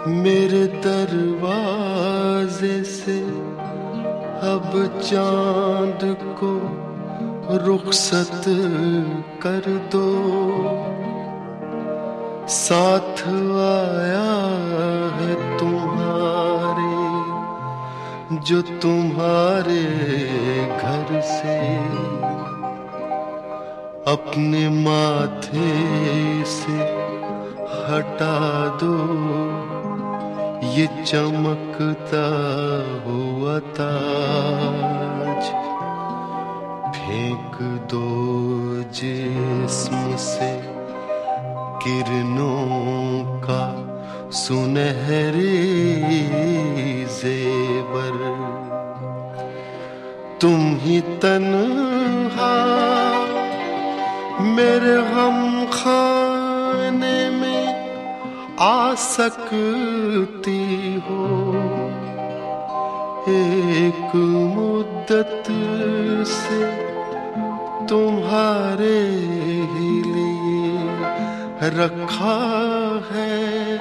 मेरे दरवाजे से अब चांद को रुखसत कर दो। साथ आया है तुम्हारे जो तुम्हारे घर से, अपने माथे से हटा दो ये चमकता हुआ ताज। फेंक दो जिस्म से किरणों का सुनहरे जेवर। तुम ही तन्हा मेरे गम खाने में आ सकती हो। एक मुद्दत से तुम्हारे ही लिए रखा है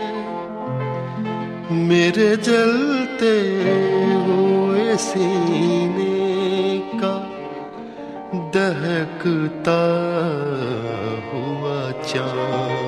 मेरे जलते हुए सीने का दहकता हुआ चांद।